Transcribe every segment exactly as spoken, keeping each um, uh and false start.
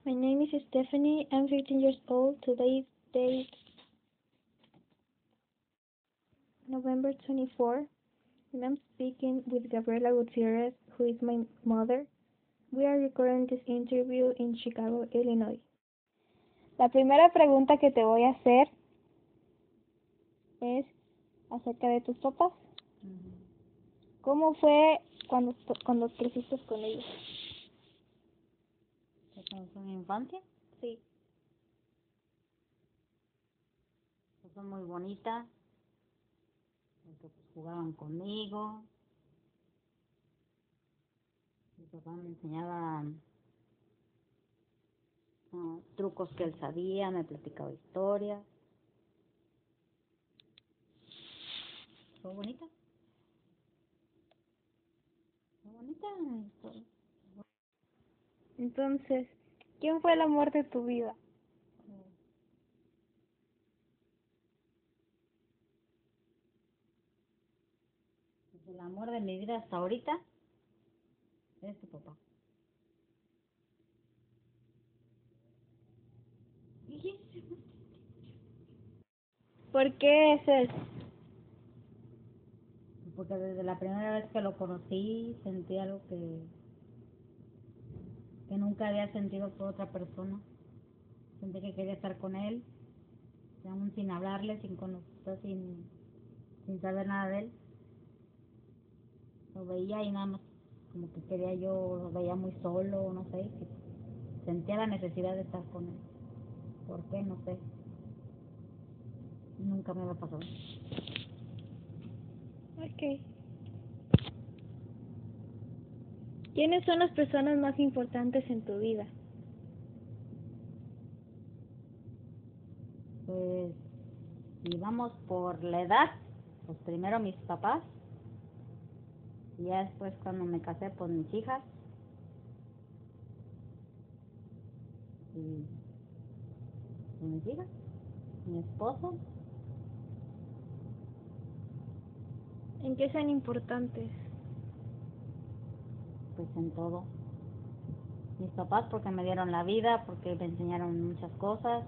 My name is Stephanie. I'm fifteen years old. Today's date, November twenty-fourth, and I'm speaking with Gabriela Gutierrez, who is my mother. We are recording this interview in Chicago, Illinois. La primera pregunta que te voy a hacer es acerca de tus papás. Ujú. ¿Cómo fue cuando, cuando creciste con ellos? ¿Cómo fue mi infancia? Sí. Pues fue muy bonita, porque pues jugaban conmigo, mi papá me enseñaba uh, trucos que él sabía, me platicaba historias. Fue bonita. Fue bonita la historia. Entonces, ¿quién fue el amor de tu vida? Pues el amor de mi vida hasta ahorita es tu papá. ¿Por qué es él? Porque desde la primera vez que lo conocí sentí algo que, que nunca había sentido por otra persona. Sentí que quería estar con él, y aún sin hablarle, sin conocer, sin, sin saber nada de él. Lo veía y nada más como que quería yo, lo veía muy solo, no sé, que sentía la necesidad de estar con él. ¿Por qué? No sé. Nunca me había pasado. Ok. ¿Quiénes son las personas más importantes en tu vida? Pues, si vamos por la edad, pues primero mis papás, y ya después cuando me casé, pues mis hijas, y pues, mis hijas, mi esposo, ¿En qué son importantes? pues en todo. Mis papás porque me dieron la vida, porque me enseñaron muchas cosas,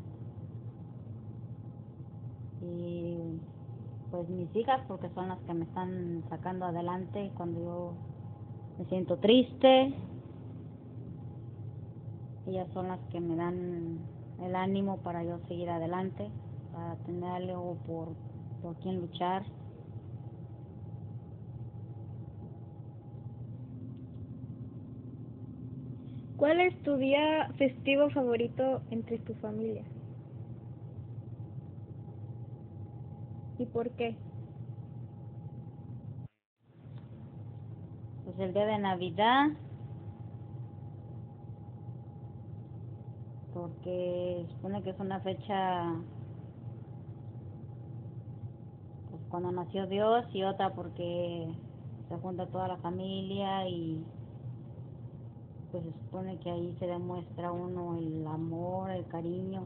y pues mis hijas porque son las que me están sacando adelante cuando yo me siento triste. Ellas son las que me dan el ánimo para yo seguir adelante, para tener algo por, por quien luchar. ¿Cuál es tu día festivo favorito entre tu familia? ¿Y por qué? Pues el día de Navidad, porque supone que es una fecha pues cuando nació Dios, y otra porque se junta toda la familia y pues se supone que ahí se demuestra uno el amor, el cariño.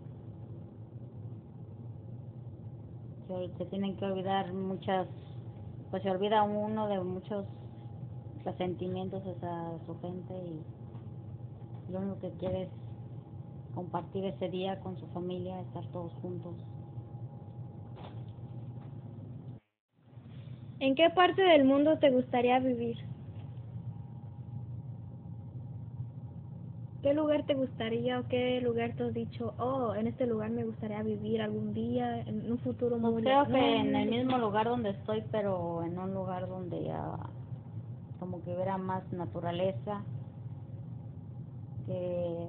Se, se tienen que olvidar muchas, pues se olvida uno de muchos resentimientos hacia su gente, y lo único que quiere es compartir ese día con su familia, estar todos juntos. ¿En qué parte del mundo te gustaría vivir? ¿Qué lugar te gustaría o qué lugar te has dicho, oh, en este lugar me gustaría vivir algún día, en un futuro Pues muy creo lejano? que en el mismo lugar donde estoy, pero en un lugar donde ya como que hubiera más naturaleza, que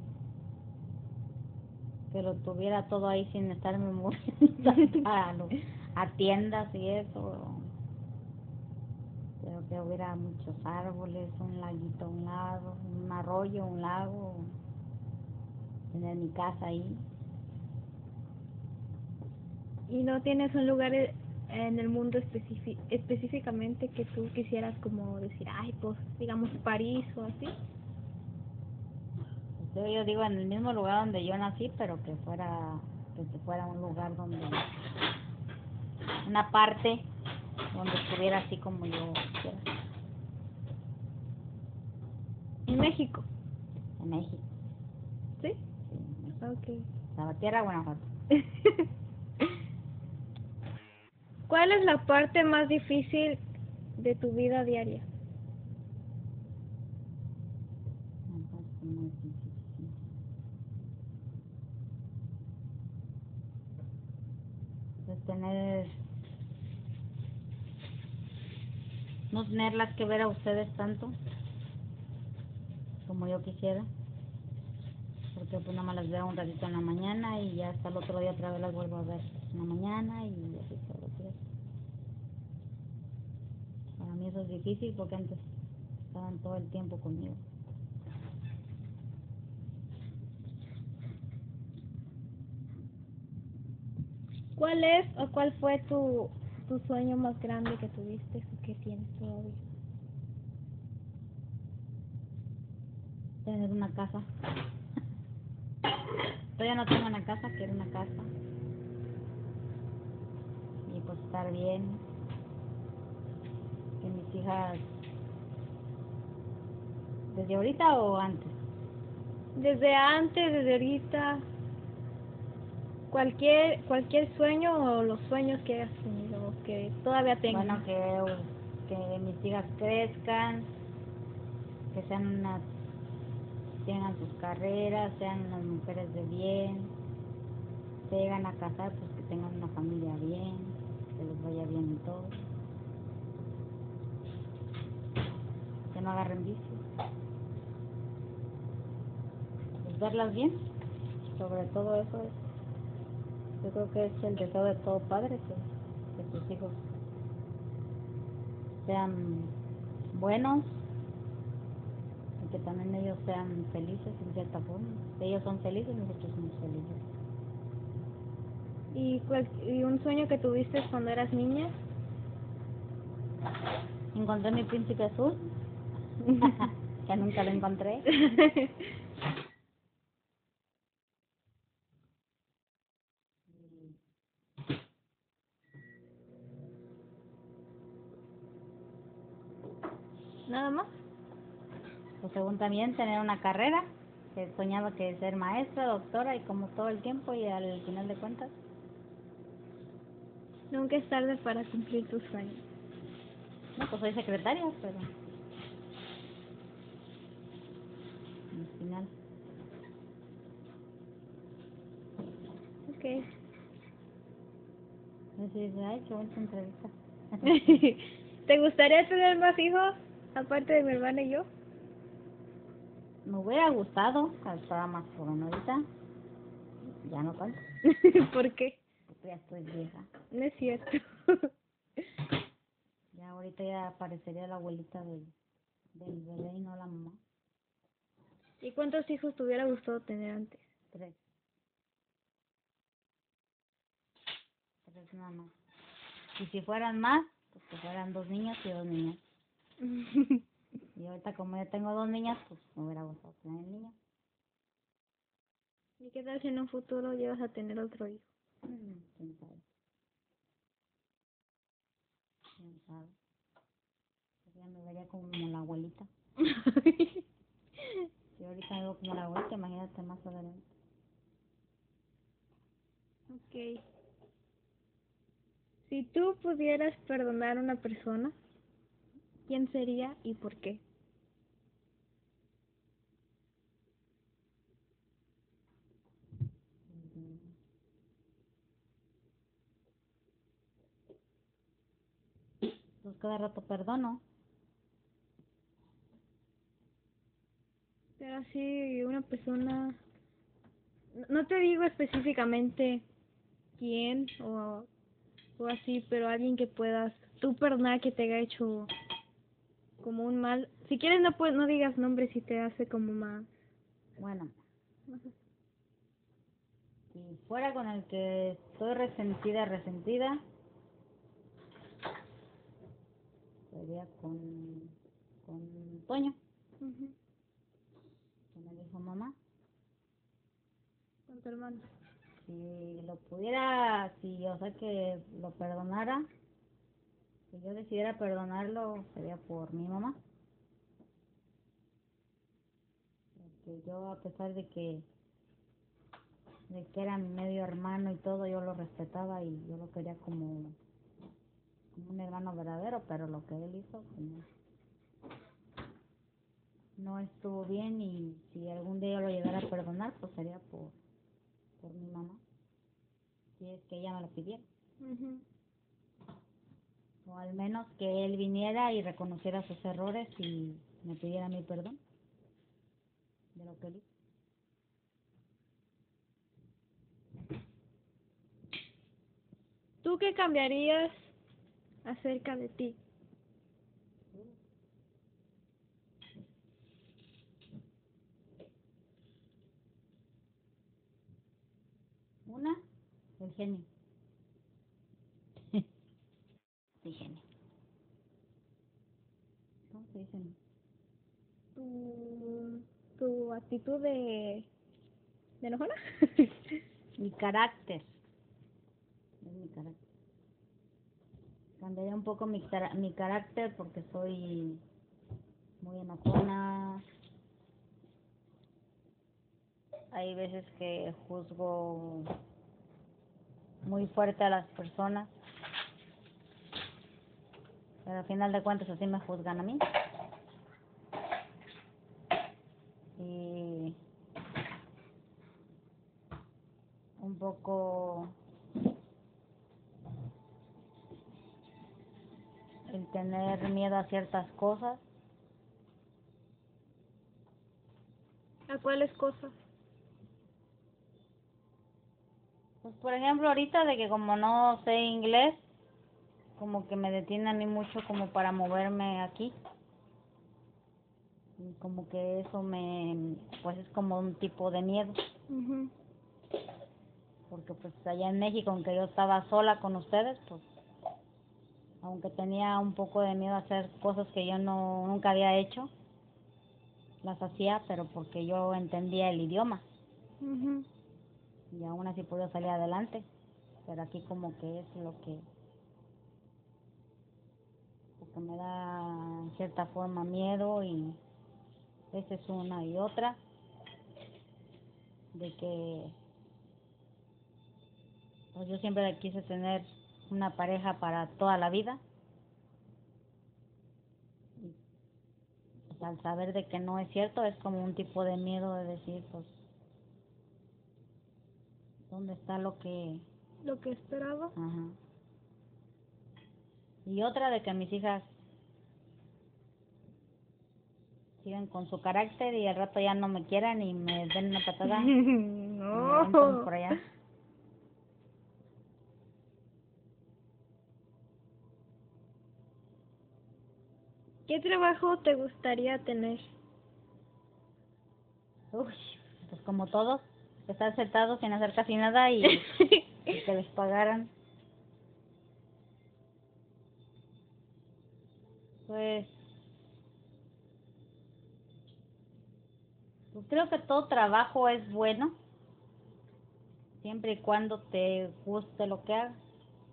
que lo tuviera todo ahí sin estarme moviendo a, lo- a tiendas y eso. Pero que hubiera muchos árboles, un laguito a un lado, un arroyo, un lago, tener mi casa ahí. ¿Y no tienes un lugar e- en el mundo especifi- específicamente que tú quisieras como decir, ay, pues digamos París o así? Yo, yo digo en el mismo lugar donde yo nací, pero que fuera que se fuera un lugar donde, una parte donde estuviera así como yo quisiera, En México. en México. ¿Sí? Sí, Ok. Salvatierra, Guanajuato. ¿Cuál es la parte más difícil de tu vida diaria? Me parece muy difícil. Pues tener, no tenerlas que ver a ustedes tanto como yo quisiera, porque pues nada más las veo un ratito en la mañana y ya hasta el otro día otra vez las vuelvo a ver en la mañana y así todos los días. Para mí eso es difícil porque antes estaban todo el tiempo conmigo. ¿Cuál es o cuál fue tu, tu sueño más grande que tuviste o que tienes todavía? Tener una casa. Todavía no tengo una casa, quiero una casa. Y pues estar bien. Que mis hijas... ¿Desde ahorita o antes? Desde antes, desde ahorita, cualquier cualquier sueño o los sueños que hayas tenido o que todavía tengas. Bueno, que, que mis hijas crezcan, que sean unas... tengan sus carreras, sean unas mujeres de bien, se llegan a casar, pues que tengan una familia bien, que les vaya bien y todo, que no agarren vicios, pues verlas bien, sobre todo eso es, yo creo que es el deseo de todo padre, que, que sus hijos sean buenos y que también ellos sean felices en cierta forma. Si ellos son felices, nosotros somos felices. ¿Y, cual- y un sueño que tuviste cuando eras niña? Encontré mi príncipe azul, que nunca lo encontré. ¿Nada más? Pues según también tener una carrera, que soñaba que ser maestra, doctora y como todo el tiempo y al final de cuentas, Nunca es tarde para cumplir tus sueños. no, pues soy secretaria, pero al final, Ok. no sé, dice, ay, qué buena entrevista. ¿Te gustaría tener más hijos aparte de mi hermana y yo? Me hubiera gustado cuando estaba más joven ahorita, ya no tanto, ¿Por qué? porque ya estoy vieja. No es cierto. Ya ahorita ya aparecería la abuelita del, del bebé y no la mamá. ¿Y cuántos hijos te hubiera gustado tener antes? Tres, tres nada más. Y si fueran más, pues que fueran dos niños y dos niñas. Y ahorita como ya tengo dos niñas, pues me hubiera gustado tener niños. ¿Y qué tal si en un futuro llegas a tener otro hijo? Mm, quién sabe, quién sabe. Pues ya me vería como la abuelita. Si ahorita me veo como la abuelita, imagínate más adelante. Ok. Si tú pudieras perdonar a una persona, ¿quién sería y por qué? Pues cada rato perdono. Pero así, una persona, no no te digo específicamente quién o, o así, pero alguien que puedas tú perdonar que te haya hecho como un mal. Si quieres no puedes, no digas nombre si te hace como mal. Bueno, si fuera con el que estoy resentida, resentida, sería con, con Toño, Ujú. que me dijo mamá. Con tu hermano. Si lo pudiera, si, o sea, que lo perdonara, si yo decidiera perdonarlo, sería por mi mamá. Que yo, a pesar de que de que era mi medio hermano y todo, yo lo respetaba y yo lo quería como, como un hermano verdadero, pero lo que él hizo pues, no, no estuvo bien, y si algún día yo lo llegara a perdonar, pues sería por, por mi mamá, si es que ella me lo pidiera. Ujú. O al menos que él viniera y reconociera sus errores y me pidiera mi perdón de lo que él hizo. ¿Tú qué cambiarías acerca de ti? Una, el genio. Sí, genio. ¿Cómo se dice? Tu, tu actitud de, de enojona. Mi carácter. Es mi carácter. Cambiaría un poco mi, cara- mi carácter porque soy muy enojona. Hay veces que juzgo muy fuerte a las personas, pero al final de cuentas así me juzgan a mí. Y un poco el tener miedo a ciertas cosas. ¿A cuáles cosas? Pues por ejemplo ahorita de que como no sé inglés, como que me detiene a mí mucho como para moverme aquí. Y como que eso me, pues es como un tipo de miedo. Ujú. Porque pues allá en México, aunque yo estaba sola con ustedes, pues aunque tenía un poco de miedo a hacer cosas que yo no nunca había hecho, las hacía, pero porque yo entendía el idioma Ujú. y aún así pude salir adelante. Pero aquí como que es lo que, lo que me da en cierta forma miedo, y esa es una. Y otra, de que pues yo siempre quise tener una pareja para toda la vida, y pues, al saber de que no es cierto, es como un tipo de miedo de decir, pues, ¿dónde está lo que...? Lo que esperaba. Ajá. Y otra, de que mis hijas sigan con su carácter y al rato ya no me quieran y me den una patada y me avientan No. por allá. ¿Qué trabajo te gustaría tener? Uy, pues como todos, estar sentados sin hacer casi nada y, y que les pagaran. Pues, pues creo que todo trabajo es bueno, siempre y cuando te guste lo que hagas.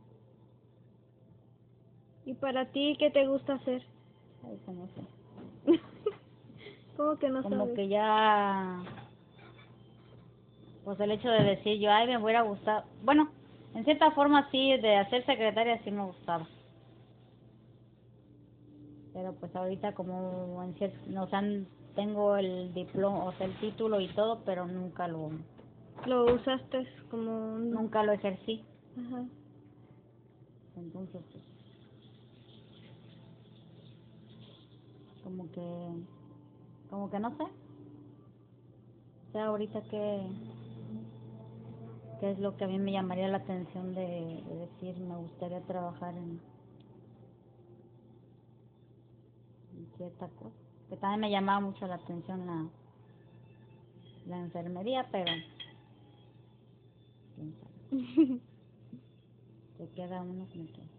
¿Y para ti qué te gusta hacer? Ay, se me fue. ¿Cómo que no Como sabes? que ya, pues el hecho de decir yo, ay, me hubiera gustado, bueno, en cierta forma sí, de hacer secretaria sí me gustaba, pero pues ahorita como en cierto, o sea, tengo el diploma, o sea, el título y todo, pero nunca lo, Lo usaste como un... nunca lo ejercí, Ajá. entonces pues, como que, como que no sé, o sea, ahorita que, qué es lo que a mí me llamaría la atención de, de decir, me gustaría trabajar en, en cierta cosa, que también me llamaba mucho la atención la, la enfermería, pero quién sabe, se queda uno como que,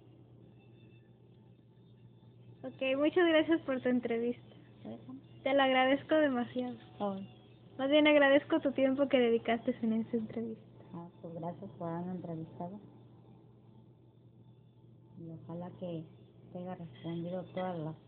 Ok, muchas gracias por tu entrevista. ¿sabes? Te lo agradezco demasiado. Ay, Más bien agradezco tu tiempo que dedicaste en esta entrevista. ah, pues gracias por haberme entrevistado y ojalá que te haya respondido todas las